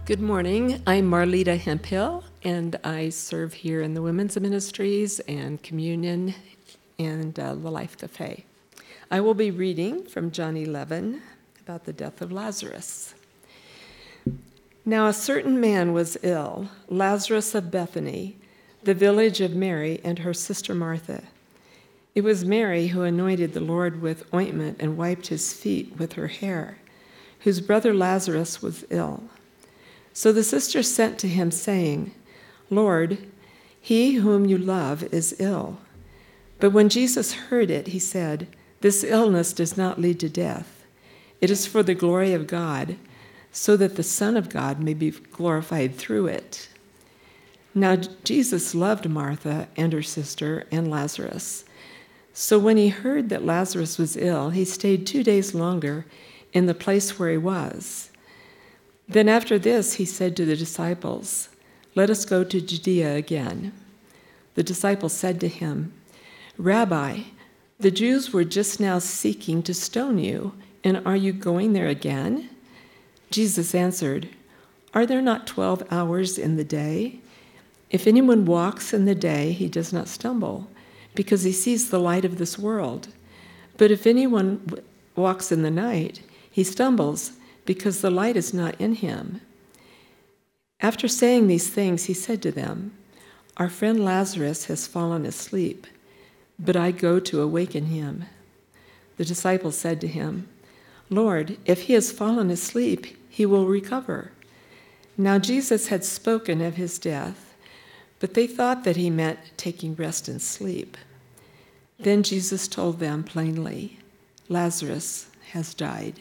Good morning. I'm Marlita Hemphill, and I serve here in the Women's Ministries and Communion and the Life Cafe. I will be reading from John 11 about the death of Lazarus. Now a certain man was ill, Lazarus of Bethany, the village of Mary and her sister Martha. It was Mary who anointed the Lord with ointment and wiped his feet with her hair, whose brother Lazarus was ill. So the sisters sent to him, saying, Lord, he whom you love is ill. But when Jesus heard it, he said, This illness does not lead to death. It is for the glory of God, so that the Son of God may be glorified through it. Now Jesus loved Martha and her sister and Lazarus. So when he heard that Lazarus was ill, he stayed 2 days longer in the place where he was. Then after this, he said to the disciples, Let us go to Judea again. The disciples said to him, Rabbi, the Jews were just now seeking to stone you, and are you going there again? Jesus answered, Are there not 12 hours in the day? If anyone walks in the day, he does not stumble, because he sees the light of this world. But if anyone walks in the night, he stumbles, because the light is not in him. After saying these things, he said to them, Our friend Lazarus has fallen asleep, but I go to awaken him. The disciples said to him, Lord, if he has fallen asleep, he will recover. Now Jesus had spoken of his death, but they thought that he meant taking rest and sleep. Then Jesus told them plainly, Lazarus has died.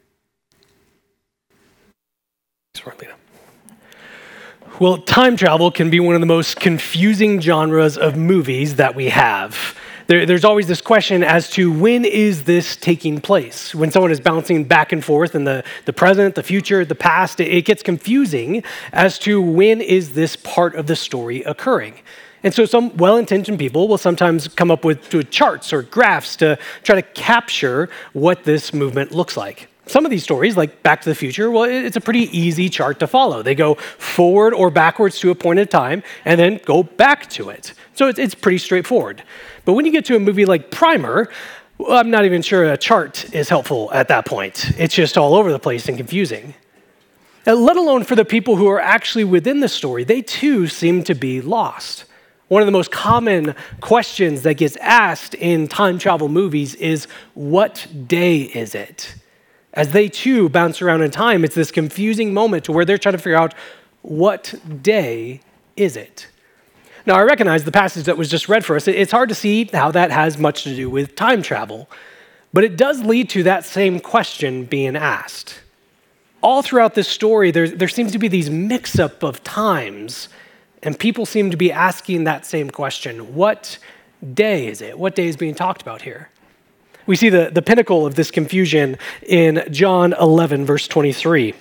Well, time travel can be one of the most confusing genres of movies that we have. There's always this question as to when is this taking place? When someone is bouncing back and forth in the present, the future, the past, it gets confusing as to when is this part of the story occurring. And so some well-intentioned people will sometimes come up with charts or graphs to try to capture what this movement looks like. Some of these stories, like Back to the Future, well, it's a pretty easy chart to follow. They go forward or backwards to a point in time and then go back to it. So it's pretty straightforward. But when you get to a movie like Primer, well, I'm not even sure a chart is helpful at that point. It's just all over the place and confusing. Now, let alone for the people who are actually within the story, they too seem to be lost. One of the most common questions that gets asked in time travel movies is, what day is it? As they too bounce around in time, it's this confusing moment to where they're trying to figure out, what day is it? Now, I recognize the passage that was just read for us. It's hard to see how that has much to do with time travel, but it does lead to that same question being asked. All throughout this story, there seems to be these mix-up of times, and people seem to be asking that same question. What day is it? What day is being talked about here? We see the pinnacle of this confusion in John 11, verse 23.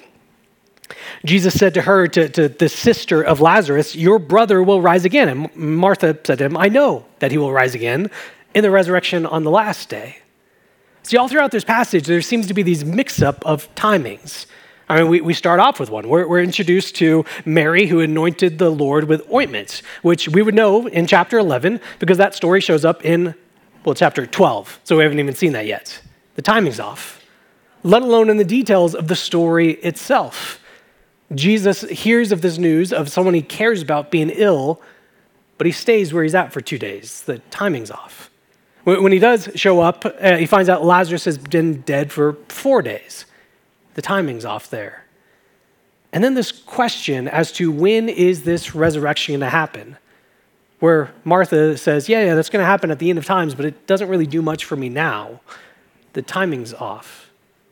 Jesus said to her, to the sister of Lazarus, Your brother will rise again. And Martha said to him, I know that he will rise again in the resurrection on the last day. See, all throughout this passage, there seems to be these mix-up of timings. I mean, we start off with one. We're introduced to Mary, who anointed the Lord with ointment, which we would know in chapter 11 because that story shows up in chapter 12, so we haven't even seen that yet. The timing's off, let alone in the details of the story itself. Jesus hears of this news of someone he cares about being ill, but he stays where he's at for 2 days. The timing's off. When he does show up, he finds out Lazarus has been dead for 4 days. The timing's off there. And then this question as to when is this resurrection going to happen? Where Martha says, yeah, that's going to happen at the end of times, but it doesn't really do much for me now. The timing's off.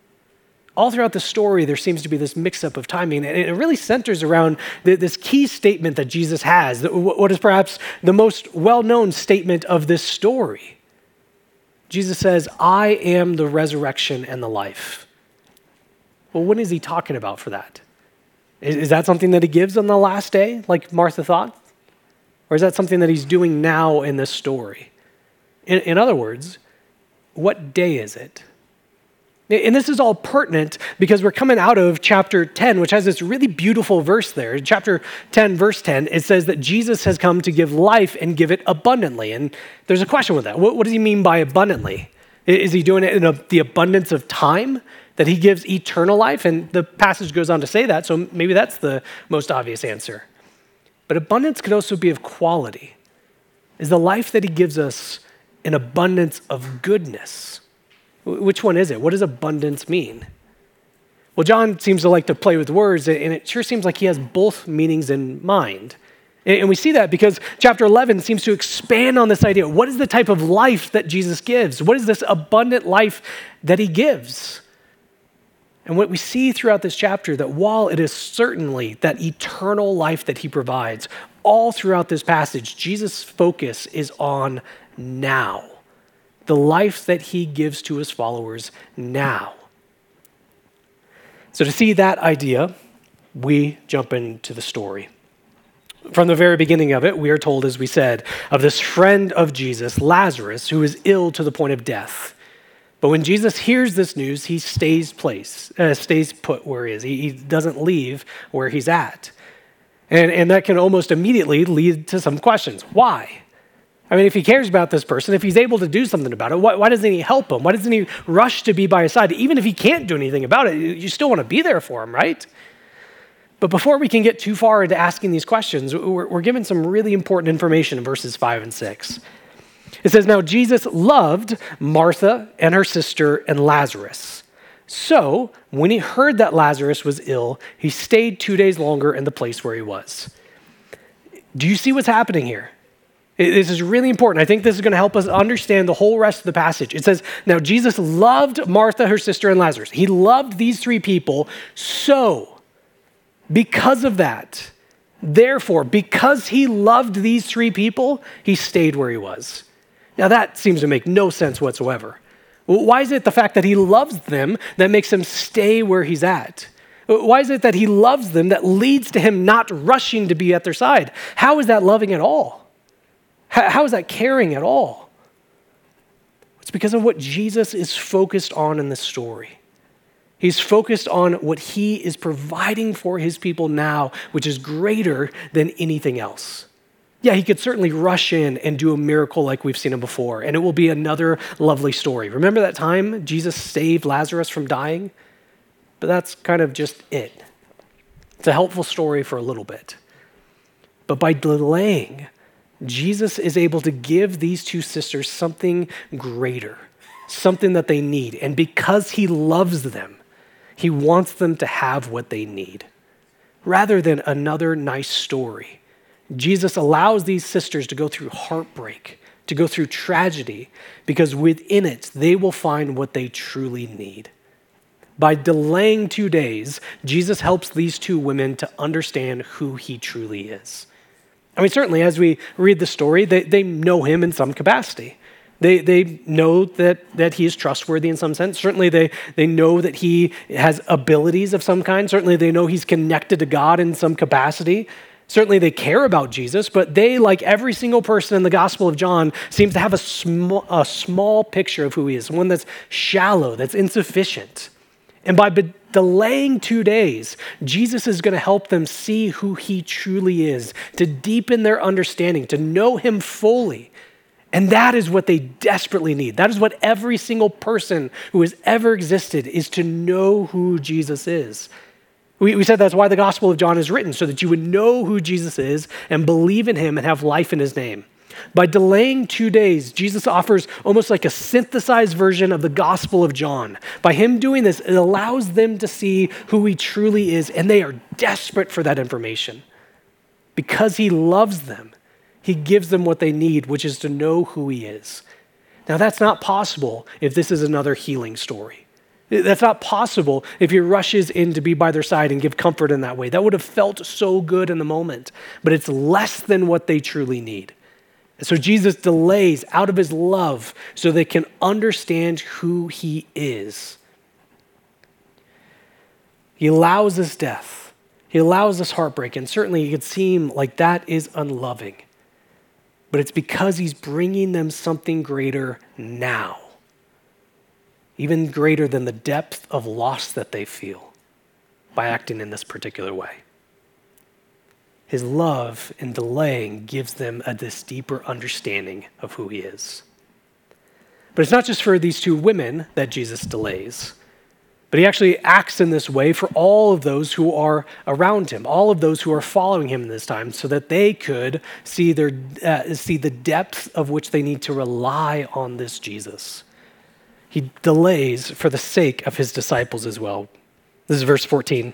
All throughout the story, there seems to be this mix-up of timing, and it really centers around this key statement that Jesus has, what is perhaps the most well-known statement of this story. Jesus says, I am the resurrection and the life. Well, what is he talking about for that? Is that something that he gives on the last day, like Martha thought? Or is that something that he's doing now in this story? In other words, what day is it? And this is all pertinent because we're coming out of chapter 10, which has this really beautiful verse there. In chapter 10, verse 10, it says that Jesus has come to give life and give it abundantly. And there's a question with that. What does he mean by abundantly? Is he doing it in the abundance of time, that he gives eternal life? And the passage goes on to say that, so maybe that's the most obvious answer. But abundance could also be of quality. Is the life that he gives us an abundance of goodness? Which one is it? What does abundance mean? Well, John seems to like to play with words, and it sure seems like he has both meanings in mind. And we see that because chapter 11 seems to expand on this idea. What is the type of life that Jesus gives? What is this abundant life that he gives? And what we see throughout this chapter, that while it is certainly that eternal life that he provides, all throughout this passage, Jesus' focus is on now. The life that he gives to his followers now. So to see that idea, we jump into the story. From the very beginning of it, we are told, as we said, of this friend of Jesus, Lazarus, who is ill to the point of death. But when Jesus hears this news, he stays put where he is. He doesn't leave where he's at. And that can almost immediately lead to some questions. Why? I mean, if he cares about this person, if he's able to do something about it, why doesn't he help him? Why doesn't he rush to be by his side? Even if he can't do anything about it, you still want to be there for him, right? But before we can get too far into asking these questions, we're given some really important information in verses 5 and 6. It says, now Jesus loved Martha and her sister and Lazarus. So when he heard that Lazarus was ill, he stayed 2 days longer in the place where he was. Do you see what's happening here? This is really important. I think this is going to help us understand the whole rest of the passage. It says, now Jesus loved Martha, her sister, and Lazarus. He loved these three people. So, because of that, therefore, because he loved these three people, he stayed where he was. Now that seems to make no sense whatsoever. Why is it the fact that he loves them that makes him stay where he's at? Why is it that he loves them that leads to him not rushing to be at their side? How is that loving at all? How is that caring at all? It's because of what Jesus is focused on in this story. He's focused on what he is providing for his people now, which is greater than anything else. Yeah, he could certainly rush in and do a miracle like we've seen him before, and it will be another lovely story. Remember that time Jesus saved Lazarus from dying? But that's kind of just it. It's a helpful story for a little bit. But by delaying, Jesus is able to give these two sisters something greater, something that they need. And because he loves them, he wants them to have what they need. Rather than another nice story, Jesus allows these sisters to go through heartbreak, to go through tragedy, because within it, they will find what they truly need. By delaying 2 days, Jesus helps these two women to understand who he truly is. I mean, certainly as we read the story, they know him in some capacity. They know that he is trustworthy in some sense. Certainly they know that he has abilities of some kind. Certainly they know he's connected to God in some capacity. Certainly they care about Jesus, but they, like every single person in the Gospel of John, seems to have a small picture of who he is, one that's shallow, that's insufficient. And by delaying 2 days, Jesus is going to help them see who he truly is, to deepen their understanding, to know him fully. And that is what they desperately need. That is what every single person who has ever existed is, to know who Jesus is. We said that's why the Gospel of John is written, so that you would know who Jesus is and believe in him and have life in his name. By delaying 2 days, Jesus offers almost like a synthesized version of the Gospel of John. By him doing this, it allows them to see who he truly is, and they are desperate for that information. Because he loves them, he gives them what they need, which is to know who he is. Now, that's not possible if this is another healing story. That's not possible if he rushes in to be by their side and give comfort in that way. That would have felt so good in the moment, but it's less than what they truly need. And so Jesus delays out of his love so they can understand who he is. He allows us death. He allows us heartbreak, and certainly it could seem like that is unloving. But it's because he's bringing them something greater now. even greater than the depth of loss that they feel by acting in this particular way. His love in delaying gives them this deeper understanding of who he is. But it's not just for these two women that Jesus delays, but he actually acts in this way for all of those who are around him, all of those who are following him in this time, so that they could see the depth of which they need to rely on this Jesus. He delays for the sake of his disciples as well. This is verse 14.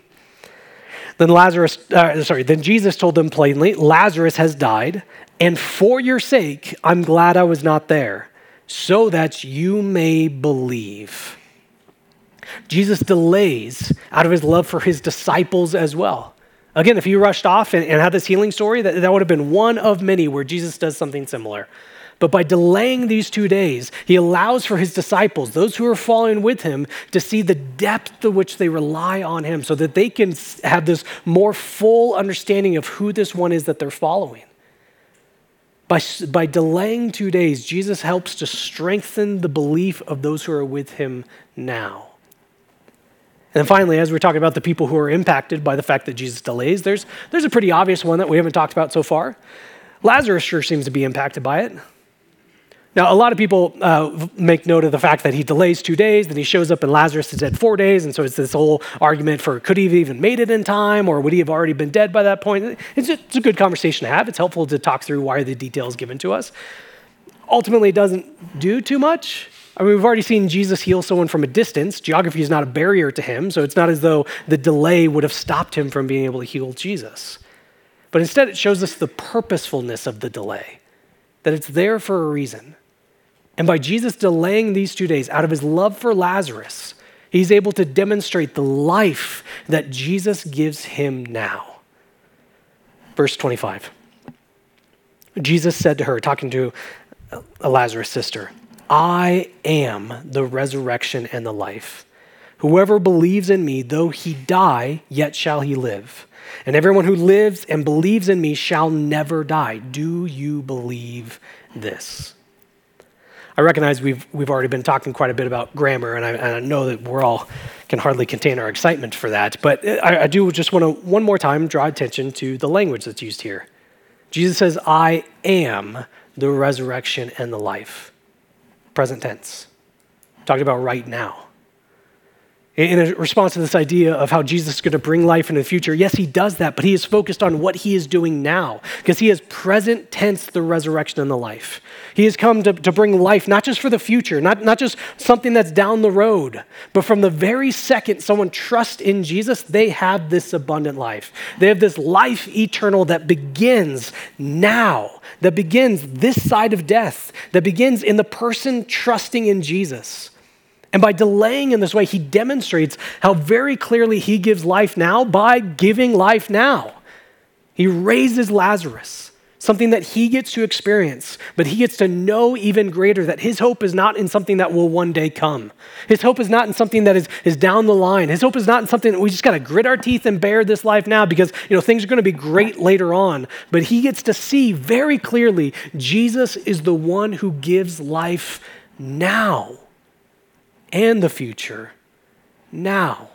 Then Jesus told them plainly, Lazarus has died, and for your sake, I'm glad I was not there, so that you may believe. Jesus delays out of his love for his disciples as well. Again, if he rushed off and had this healing story, that would have been one of many where Jesus does something similar. But by delaying these 2 days, he allows for his disciples, those who are following with him, to see the depth to which they rely on him so that they can have this more full understanding of who this one is that they're following. By delaying 2 days, Jesus helps to strengthen the belief of those who are with him now. And then finally, as we're talking about the people who are impacted by the fact that Jesus delays, there's a pretty obvious one that we haven't talked about so far. Lazarus sure seems to be impacted by it. Now, a lot of people make note of the fact that he delays 2 days, then he shows up and Lazarus is dead 4 days, and so it's this whole argument for could he have even made it in time, or would he have already been dead by that point? It's a good conversation to have. It's helpful to talk through why are the details given to us. Ultimately, it doesn't do too much. I mean, we've already seen Jesus heal someone from a distance. Geography is not a barrier to him, so it's not as though the delay would have stopped him from being able to heal Jesus. But instead, it shows us the purposefulness of the delay, that it's there for a reason. And by Jesus delaying these 2 days out of his love for Lazarus, he's able to demonstrate the life that Jesus gives him now. Verse 25. Jesus said to her, talking to Lazarus' sister, I am the resurrection and the life. Whoever believes in me, though he die, yet shall he live. And everyone who lives and believes in me shall never die. Do you believe this? I recognize we've already been talking quite a bit about grammar, and I know that we're all can hardly contain our excitement for that. But I do just want to one more time draw attention to the language that's used here. Jesus says, I am the resurrection and the life. Present tense. Talking about right now. In a response to this idea of how Jesus is going to bring life into the future, yes, he does that, but he is focused on what he is doing now, because he is present tense the resurrection and the life. He has come to bring life, not just for the future, not just something that's down the road, but from the very second someone trusts in Jesus, they have this abundant life. They have this life eternal that begins now, that begins this side of death, that begins in the person trusting in Jesus. And by delaying in this way, he demonstrates how very clearly he gives life now by giving life now. He raises Lazarus, something that he gets to experience, but he gets to know even greater that his hope is not in something that will one day come. His hope is not in something that is down the line. His hope is not in something that we just got to grit our teeth and bear this life now because things are going to be great later on. But he gets to see very clearly Jesus is the one who gives life now. And the future now.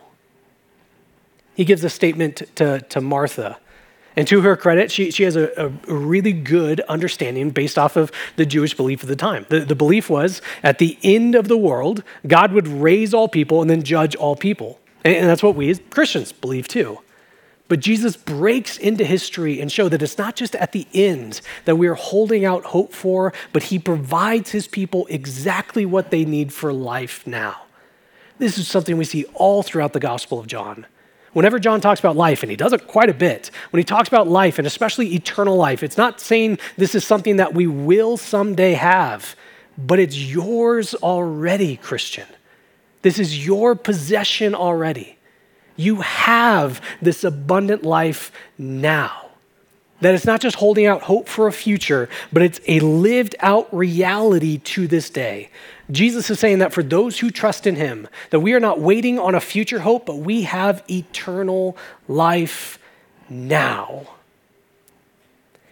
He gives a statement to Martha. And to her credit, she has a really good understanding based off of the Jewish belief of the time. The belief was at the end of the world, God would raise all people and then judge all people. And that's what we as Christians believe too. But Jesus breaks into history and shows that it's not just at the end that we are holding out hope for, but he provides his people exactly what they need for life now. This is something we see all throughout the Gospel of John. Whenever John talks about life, and he does it quite a bit, when he talks about life, and especially eternal life, it's not saying this is something that we will someday have, but it's yours already, Christian. This is your possession already. You have this abundant life now. That it's not just holding out hope for a future, but it's a lived out reality to this day. Jesus is saying that for those who trust in him, that we are not waiting on a future hope, but we have eternal life now.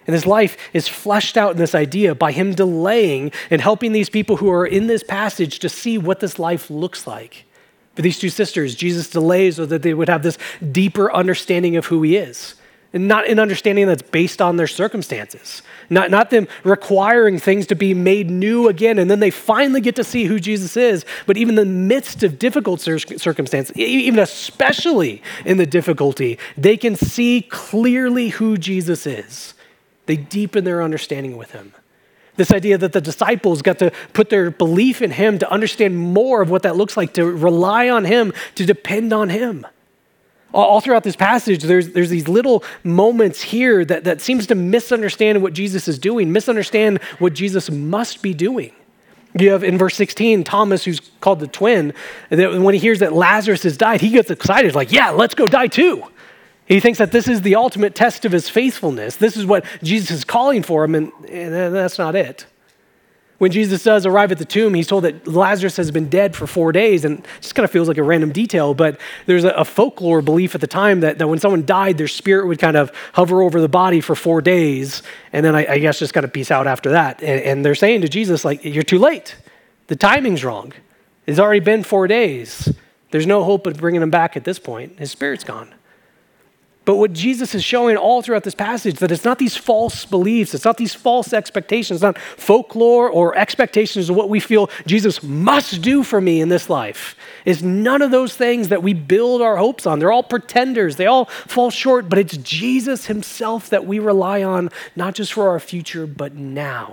And his life is fleshed out in this idea by him delaying and helping these people who are in this passage to see what this life looks like. For these two sisters, Jesus delays so that they would have this deeper understanding of who he is. And not an understanding that's based on their circumstances. Not them requiring things to be made new again, and then they finally get to see who Jesus is. But even in the midst of difficult circumstances, even especially in the difficulty, they can see clearly who Jesus is. They deepen their understanding with him. This idea that the disciples got to put their belief in him, to understand more of what that looks like, to rely on him, to depend on him. All throughout this passage, there's these little moments here that seems to misunderstand what Jesus is doing, misunderstand what Jesus must be doing. You have in verse 16, Thomas, who's called the twin, that when he hears that Lazarus has died, he gets excited, like, yeah, let's go die too. He thinks that this is the ultimate test of his faithfulness. This is what Jesus is calling for him, and that's not it. When Jesus does arrive at the tomb, he's told that Lazarus has been dead for 4 days, and it just kind of feels like a random detail, but there's a folklore belief at the time that when someone died, their spirit would kind of hover over the body for 4 days, and then I guess just kind of peace out after that. And they're saying to Jesus, like, you're too late. The timing's wrong. It's already been 4 days. There's no hope of bringing him back at this point. His spirit's gone. But what Jesus is showing all throughout this passage, that it's not these false beliefs, it's not these false expectations, it's not folklore or expectations of what we feel Jesus must do for me in this life. It's none of those things that we build our hopes on. They're all pretenders. They all fall short, but it's Jesus himself that we rely on, not just for our future, but now.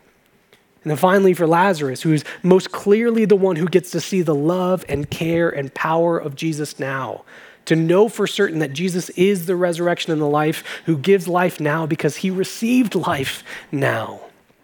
And then finally for Lazarus, who is most clearly the one who gets to see the love and care and power of Jesus now. To know for certain that Jesus is the resurrection and the life, who gives life now because he received life now.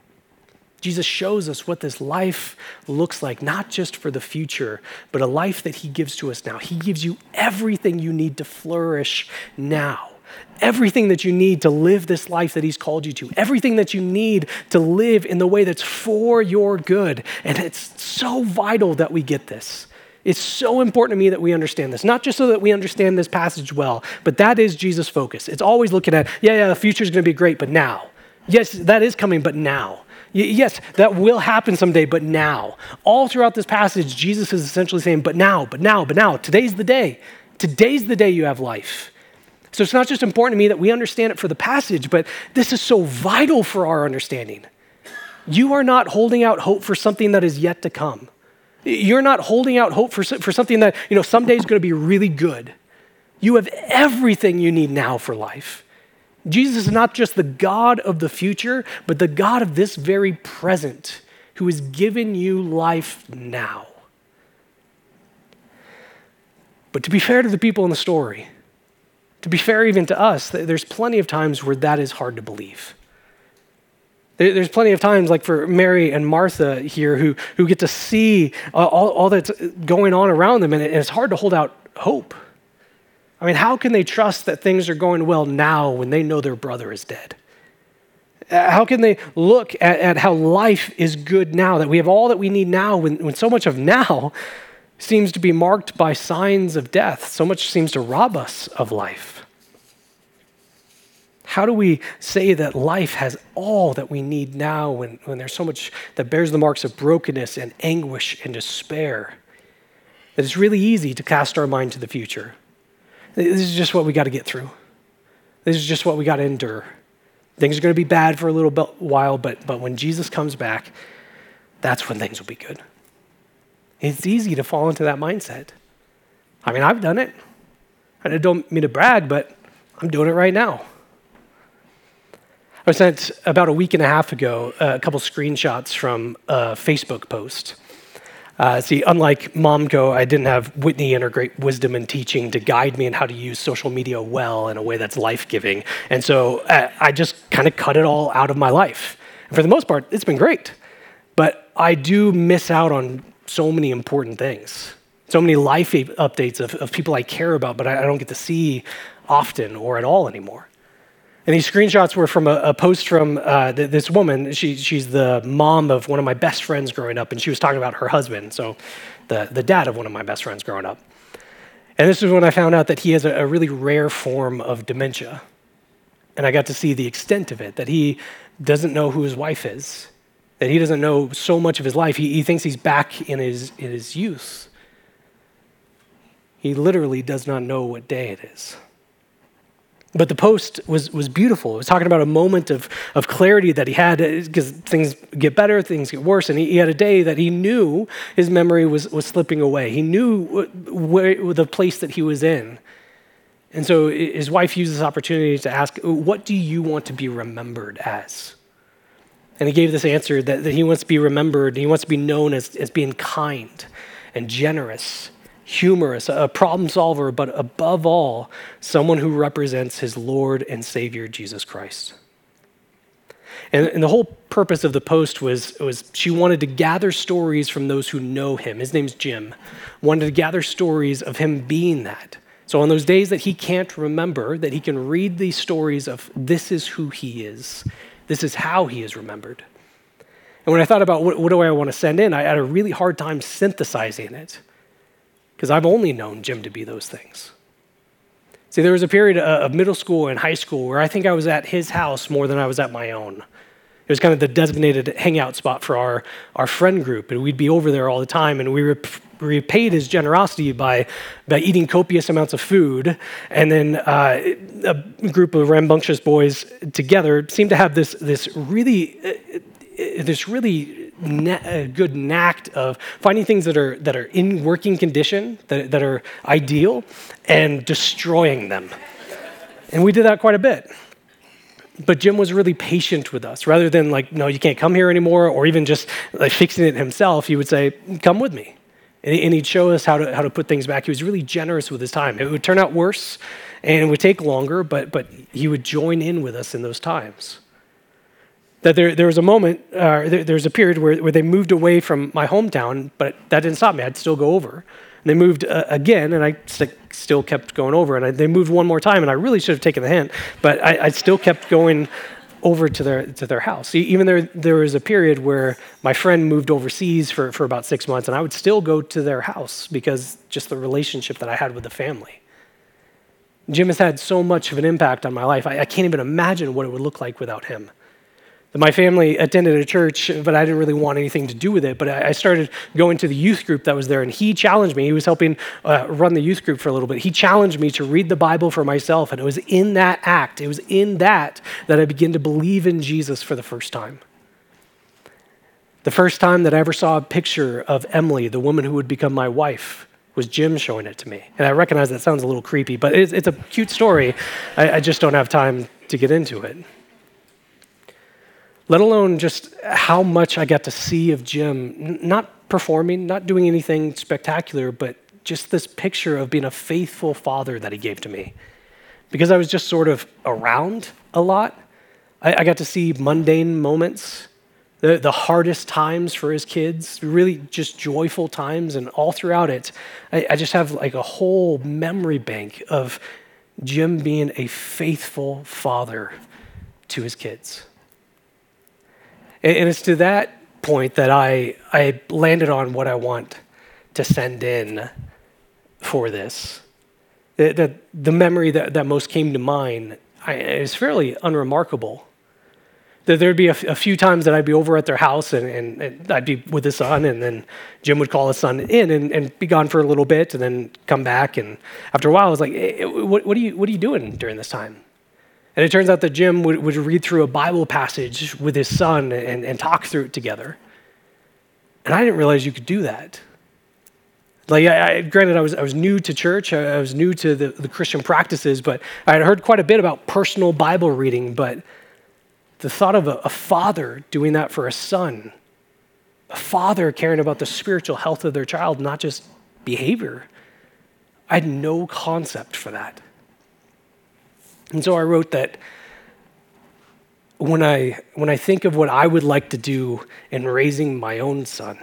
Jesus shows us what this life looks like, not just for the future, but a life that he gives to us now. He gives you everything you need to flourish now. Everything that you need to live this life that he's called you to. Everything that you need to live in the way that's for your good. And it's so vital that we get this. It's so important to me that we understand this, not just so that we understand this passage well, but that is Jesus' focus. It's always looking at, the future is going to be great, but now. Yes, that is coming, but now. Yes, that will happen someday, but now. All throughout this passage, Jesus is essentially saying, but now. Today's the day. Today's the day you have life. So it's not just important to me that we understand it for the passage, but this is so vital for our understanding. You are not holding out hope for something that is yet to come. You're not holding out hope for something that, someday is going to be really good. You have everything you need now for life. Jesus is not just the God of the future, but the God of this very present, who has given you life now. But to be fair to the people in the story, to be fair even to us, there's plenty of times where that is hard to believe. There's plenty of times, like for Mary and Martha here, who get to see all that's going on around them, and it's hard to hold out hope. I mean, how can they trust that things are going well now when they know their brother is dead? How can they look at how life is good now, that we have all that we need now, when so much of now seems to be marked by signs of death? So much seems to rob us of life. How do we say that life has all that we need now when there's so much that bears the marks of brokenness and anguish and despair? That it's really easy to cast our mind to the future. This is just what we got to get through. This is just what we got to endure. Things are going to be bad for a little while, but when Jesus comes back, that's when things will be good. It's easy to fall into that mindset. I mean, I've done it. I don't mean to brag, but I'm doing it right now. I was sent about a week and a half ago a couple screenshots from a Facebook post. Unlike Momco, I didn't have Whitney and her great wisdom and teaching to guide me in how to use social media well in a way that's life-giving. And so I just kind of cut it all out of my life. And for the most part, it's been great. But I do miss out on so many important things, so many life updates of people I care about, but I don't get to see often or at all anymore. And these screenshots were from a post from this woman. She's the mom of one of my best friends growing up, and she was talking about her husband, so the dad of one of my best friends growing up. And this is when I found out that he has a really rare form of dementia. And I got to see the extent of it, that he doesn't know who his wife is, that he doesn't know so much of his life. He thinks he's back in his youth. He literally does not know what day it is. But the post was beautiful. It was talking about a moment of clarity that he had, because things get better, things get worse, and he had a day that he knew his memory was slipping away. He knew the place that he was in. And so his wife used this opportunity to ask, what do you want to be remembered as? And he gave this answer that he wants to be remembered, he wants to be known as being kind and generous, humorous, a problem solver, but above all, someone who represents his Lord and Savior, Jesus Christ. And the whole purpose of the post was she wanted to gather stories from those who know him. His name's Jim. Wanted to gather stories of him being that. So on those days that he can't remember, that he can read these stories of this is who he is. This is how he is remembered. And when I thought about what do I want to send in, I had a really hard time synthesizing it, because I've only known Jim to be those things. See, there was a period of middle school and high school where I think I was at his house more than I was at my own. It was kind of the designated hangout spot for our friend group, and we'd be over there all the time, and we repaid his generosity by eating copious amounts of food, and then a group of rambunctious boys together seemed to have this really good knack of finding things that are in working condition, that are ideal, and destroying them. And we did that quite a bit. But Jim was really patient with us. Rather than like, no, you can't come here anymore, or even just like fixing it himself, he would say, come with me. And he'd show us how to put things back. He was really generous with his time. It would turn out worse, and it would take longer, but he would join in with us in those times. That there was a moment, there was a period where they moved away from my hometown, but that didn't stop me. I'd still go over. And they moved again, and I still kept going over. And they moved one more time, and I really should have taken the hint, but I still kept going over to their house. Even there was a period where my friend moved overseas for about 6 months, and I would still go to their house because just the relationship that I had with the family. Jim has had so much of an impact on my life. I can't even imagine what it would look like without him. My family attended a church, but I didn't really want anything to do with it. But I started going to the youth group that was there, and he challenged me. He was helping run the youth group for a little bit. He challenged me to read the Bible for myself, and it was in that act, it was in that I began to believe in Jesus for the first time. The first time that I ever saw a picture of Emily, the woman who would become my wife, was Jim showing it to me. And I recognize that sounds a little creepy, but it's a cute story. I just don't have time to get into it. Let alone just how much I got to see of Jim, not performing, not doing anything spectacular, but just this picture of being a faithful father that he gave to me. Because I was just sort of around a lot, I got to see mundane moments, the hardest times for his kids, really just joyful times, and all throughout it, I just have like a whole memory bank of Jim being a faithful father to his kids. And it's to that point that I landed on what I want to send in for this. The memory that most came to mind is fairly unremarkable. There'd be a few times that I'd be over at their house and I'd be with his son, and then Jim would call his son in and be gone for a little bit and then come back. And after a while, I was like, hey, what are you doing during this time? And it turns out that Jim would read through a Bible passage with his son and talk through it together. And I didn't realize you could do that. Like, granted, I was new to church, I was new to the Christian practices, but I had heard quite a bit about personal Bible reading, but the thought of a father doing that for a son, a father caring about the spiritual health of their child, not just behavior, I had no concept for that. And so I wrote that when I think of what I would like to do in raising my own son,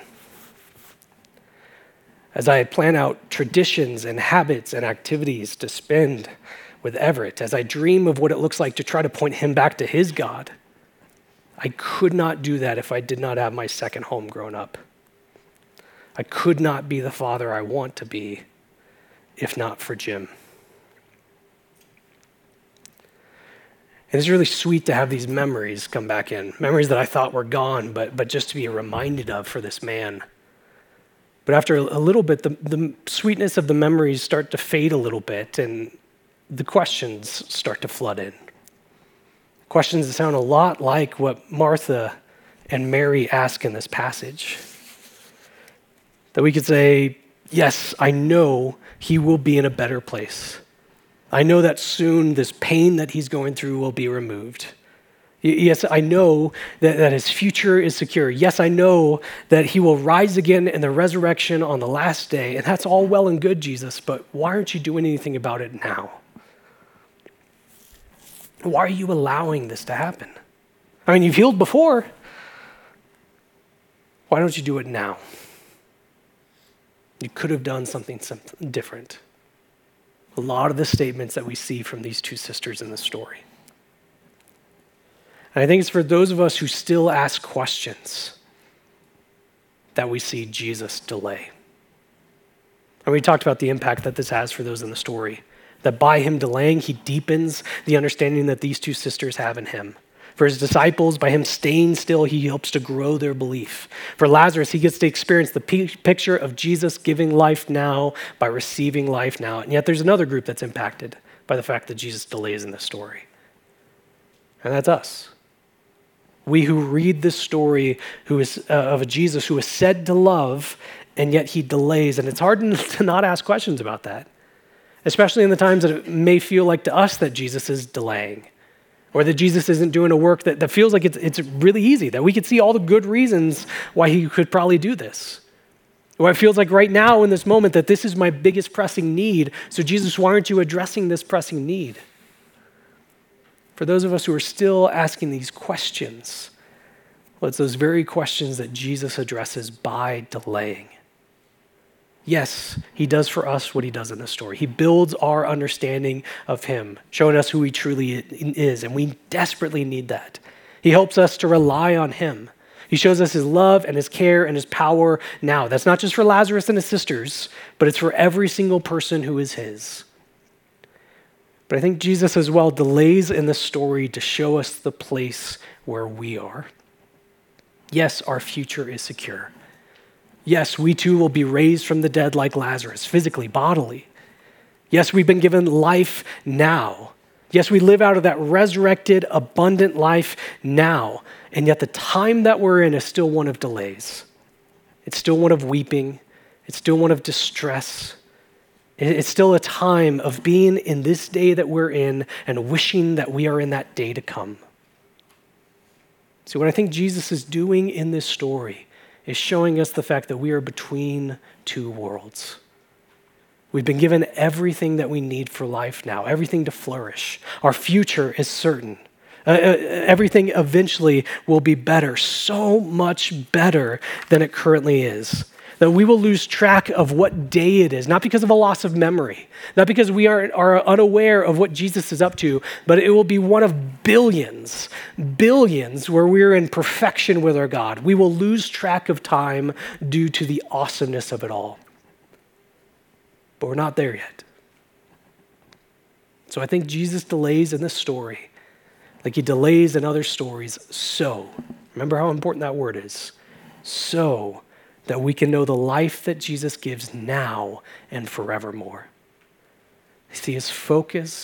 as I plan out traditions and habits and activities to spend with Everett, as I dream of what it looks like to try to point him back to his God, I could not do that if I did not have my second home grown up. I could not be the father I want to be if not for Jim. And it's really sweet to have these memories come back in, memories that I thought were gone, but just to be reminded of for this man. But after a little bit, the sweetness of the memories start to fade a little bit, and the questions start to flood in. Questions that sound a lot like what Martha and Mary ask in this passage. That we could say, yes, I know he will be in a better place. I know that soon this pain that he's going through will be removed. Yes, I know that his future is secure. Yes, I know that he will rise again in the resurrection on the last day. And that's all well and good, Jesus, but why aren't you doing anything about it now? Why are you allowing this to happen? I mean, you've healed before. Why don't you do it now? You could have done something different. A lot of the statements that we see from these two sisters in the story. And I think it's for those of us who still ask questions that we see Jesus delay. And we talked about the impact that this has for those in the story. That by him delaying, he deepens the understanding that these two sisters have in him. For his disciples, by him staying still, he helps to grow their belief. For Lazarus, he gets to experience the picture of Jesus giving life now by receiving life now. And yet there's another group that's impacted by the fact that Jesus delays in this story. And that's us. We who read this story of a Jesus who is said to love, and yet he delays. And it's hard to not ask questions about that, especially in the times that it may feel like to us that Jesus is delaying. Or that Jesus isn't doing a work that feels like it's really easy, that we could see all the good reasons why he could probably do this. Or it feels like right now in this moment that this is my biggest pressing need. So Jesus, why aren't you addressing this pressing need? For those of us who are still asking these questions, well, it's those very questions that Jesus addresses by delaying. Yes, he does for us what he does in the story. He builds our understanding of him, showing us who he truly is, and we desperately need that. He helps us to rely on him. He shows us his love and his care and his power now. That's not just for Lazarus and his sisters, but it's for every single person who is his. But I think Jesus as well delays in the story to show us the place where we are. Yes, our future is secure. Yes, we too will be raised from the dead like Lazarus, physically, bodily. Yes, we've been given life now. Yes, we live out of that resurrected, abundant life now. And yet the time that we're in is still one of delays. It's still one of weeping. It's still one of distress. It's still a time of being in this day that we're in and wishing that we are in that day to come. So what I think Jesus is doing in this story is showing us the fact that we are between two worlds. We've been given everything that we need for life now, everything to flourish. Our future is certain. Everything eventually will be better, so much better than it currently is. That we will lose track of what day it is, not because of a loss of memory, not because we are unaware of what Jesus is up to, but it will be one of billions where we're in perfection with our God. We will lose track of time due to the awesomeness of it all. But we're not there yet. So I think Jesus delays in this story, like he delays in other stories, remember how important that word is, so that we can know the life that Jesus gives now and forevermore. See, his focus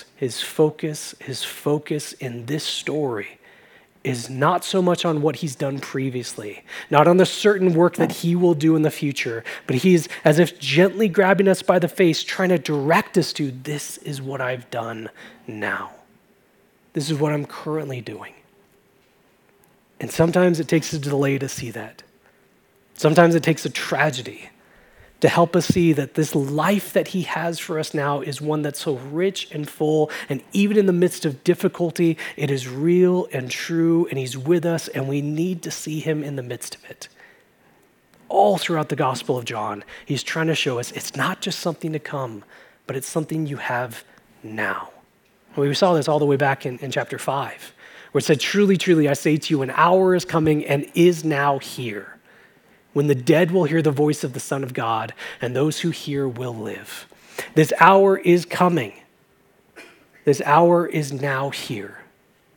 in this story is not so much on what he's done previously, not on the certain work that he will do in the future, but he's as if gently grabbing us by the face, trying to direct us to, this is what I've done now. This is what I'm currently doing. And sometimes it takes a delay to see that. Sometimes it takes a tragedy to help us see that this life that he has for us now is one that's so rich and full, and even in the midst of difficulty, it is real and true, and he's with us, and we need to see him in the midst of it. All throughout the Gospel of John, he's trying to show us it's not just something to come, but it's something you have now. And we saw this all the way back in chapter 5, where it said, truly, truly, I say to you, an hour is coming and is now here, when the dead will hear the voice of the Son of God, and those who hear will live. This hour is coming. This hour is now here.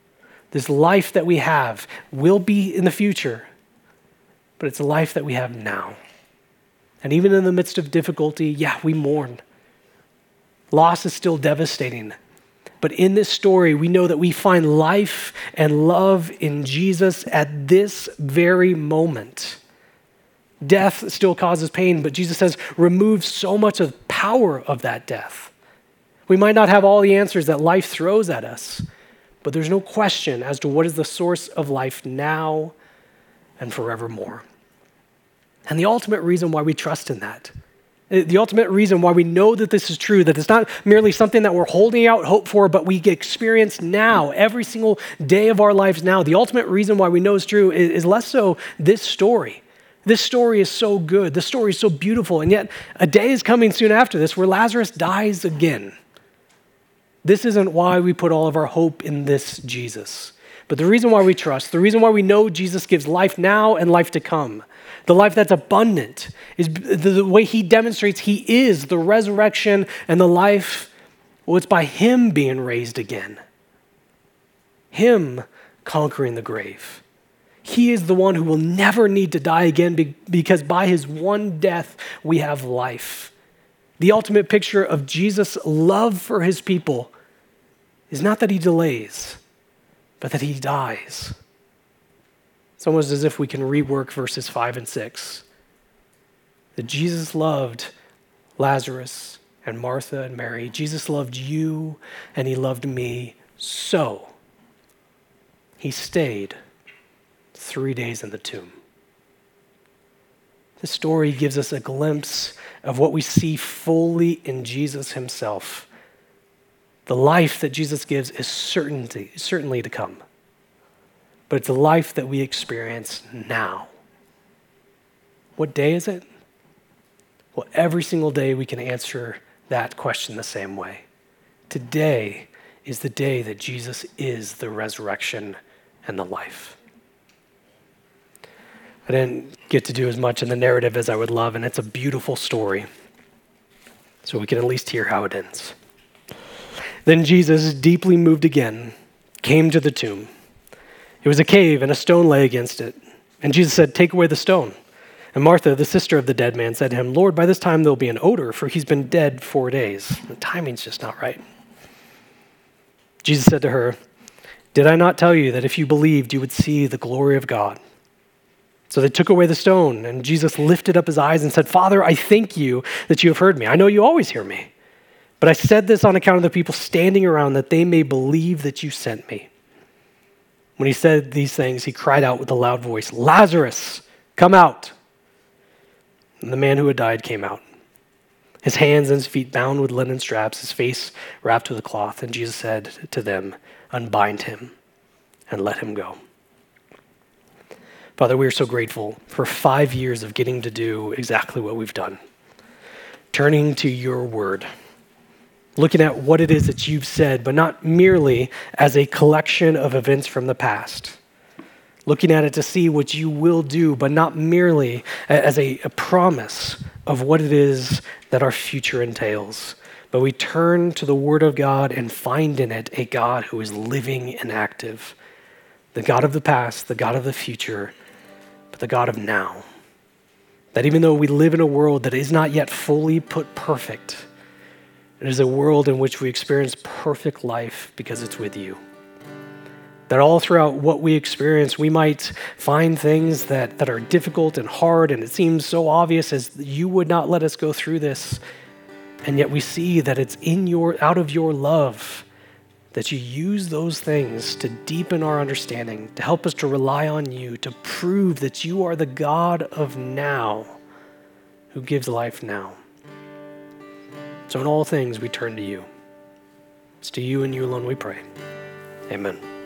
This life that we have will be in the future, but it's a life that we have now. And even in the midst of difficulty, yeah, we mourn. Loss is still devastating. But in this story, we know that we find life and love in Jesus at this very moment. Death still causes pain, but Jesus says, remove so much of the power of that death. We might not have all the answers that life throws at us, but there's no question as to what is the source of life now and forevermore. And the ultimate reason why we trust in that, the ultimate reason why we know that this is true, that it's not merely something that we're holding out hope for, but we experience now, every single day of our lives now, the ultimate reason why we know it's true is less so this story. This story is so good. This story is so beautiful. And yet a day is coming soon after this where Lazarus dies again. This isn't why we put all of our hope in this Jesus. But the reason why we trust, the reason why we know Jesus gives life now and life to come, the life that's abundant, is the way he demonstrates he is the resurrection and the life. Well, it's by him being raised again. Him conquering the grave. He is the one who will never need to die again because by his one death, we have life. The ultimate picture of Jesus' love for his people is not that he delays, but that he dies. It's almost as if we can rework verses 5 and 6. That Jesus loved Lazarus and Martha and Mary. Jesus loved you and he loved me, so he stayed 3 days in the tomb. This story gives us a glimpse of what we see fully in Jesus himself. The life that Jesus gives is certainly to come. But it's a life that we experience now. What day is it? Well, every single day we can answer that question the same way. Today is the day that Jesus is the resurrection and the life. I didn't get to do as much in the narrative as I would love, and it's a beautiful story. So we can at least hear how it ends. Then Jesus, deeply moved again, came to the tomb. It was a cave, and a stone lay against it. And Jesus said, "Take away the stone." And Martha, the sister of the dead man, said to him, "Lord, by this time there'll be an odor, for he's been dead 4 days." The timing's just not right. Jesus said to her, "Did I not tell you that if you believed, you would see the glory of God?" So they took away the stone, and Jesus lifted up his eyes and said, "Father, I thank you that you have heard me. I know you always hear me. But I said this on account of the people standing around, that they may believe that you sent me." When he said these things, he cried out with a loud voice, "Lazarus, come out." And the man who had died came out, his hands and his feet bound with linen straps, his face wrapped with a cloth. And Jesus said to them, "Unbind him and let him go." Father, we are so grateful for 5 years of getting to do exactly what we've done. Turning to your word, looking at what it is that you've said, but not merely as a collection of events from the past. Looking at it to see what you will do, but not merely as a promise of what it is that our future entails. But we turn to the word of God and find in it a God who is living and active. The God of the past, the God of the future, but the God of now. That even though we live in a world that is not yet fully put perfect, it is a world in which we experience perfect life because it's with you. That all throughout what we experience, we might find things that are difficult and hard, and it seems so obvious as you would not let us go through this. And yet we see that it's out of your love that you use those things to deepen our understanding, to help us to rely on you, to prove that you are the God of now, who gives life now. So in all things, we turn to you. It's to you and you alone we pray. Amen.